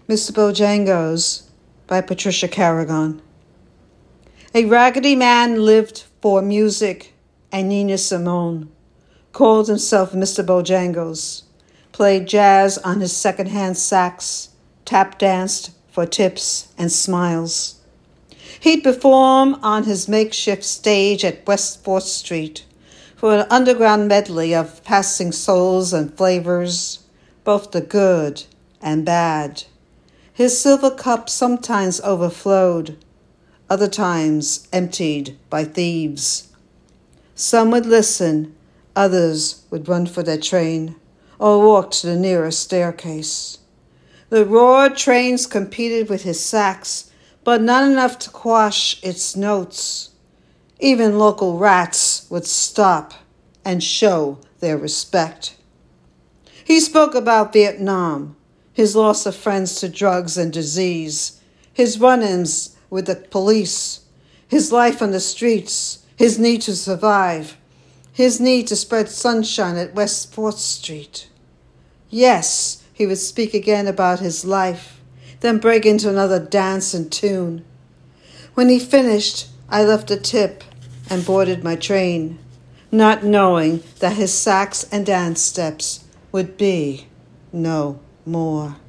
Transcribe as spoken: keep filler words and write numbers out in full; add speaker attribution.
Speaker 1: Mister Bojangles by Patricia Carrigon. A raggedy man lived for music and Nina Simone, called himself Mister Bojangles, played jazz on his second-hand sax, tap danced for tips and smiles. He'd perform on his makeshift stage at West fourth Street for an underground medley of passing souls and flavors, both the good and bad. His silver cup sometimes overflowed, other times emptied by thieves. Some would listen, others would run for their train or walk to the nearest staircase. The roared trains competed with his sax, but not enough to quash its notes. Even local rats would stop and show their respect. He spoke about Vietnam, his loss of friends to drugs and disease, his run-ins with the police, his life on the streets, his need to survive, his need to spread sunshine at West fourth Street. Yes, he would speak again about his life, then break into another dance and tune. When he finished, I left a tip and boarded my train, not knowing that his sax and dance steps would be no more.